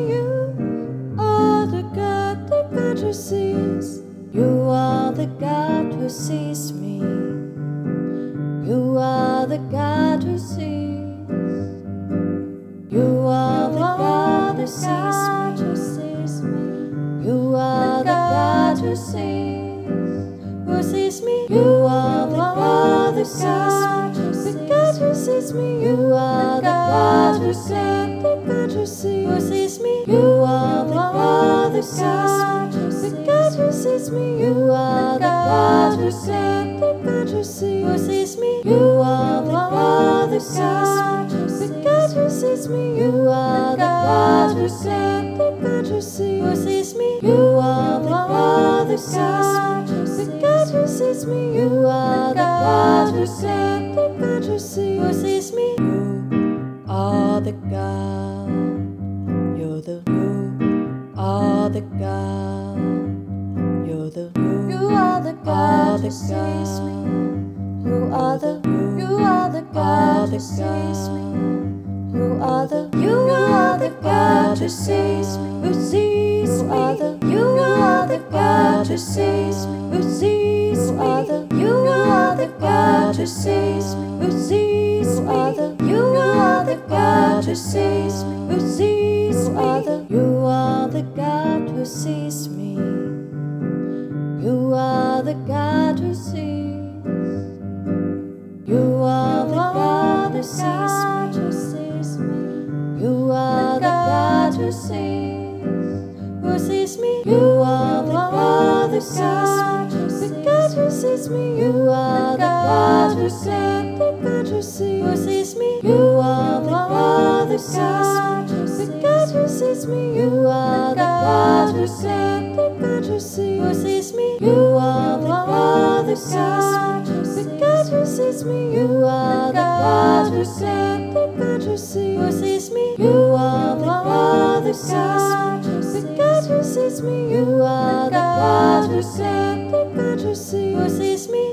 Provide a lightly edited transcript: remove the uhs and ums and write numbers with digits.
You are the God who sees. You are the God who sees me. You are the God who sees. You are the God who sees me. You are the God who sees. Who sees me? You are the God who sees me. The God who sees me. You are the God who sees. The God who sees me. You are the God who sees me. The God who sees me. You are the God who sees. The God who sees me. You are the God who sees me. The God who sees me. You are the God who sees. The God who sees me. You are the God who sees me. The God who sees me. You are the God who sees. The God who sees me. You are the God. You are the God. You are the God who sees me. You are the God who sees me. You are the God who sees me. Who sees me. You are the God who sees me. Who sees me. You are the God who sees me. Who sees me. You are the God who sees me. Who sees me. You are the God who sees me. You are the God who sees. You are the God who sees me. You are the God who sees. Who sees me? You are the God who sees. The God who sees me. You are the God who sees. The God who sees me. You are the God who sees. The God who sees me. You are the God who sees. The God who sees me. You are the God who sees. The God who sees me. You are the God who sees. The God who sees me. You are the God who sees. The God who sees me. You are the God who sees. The God who sees me.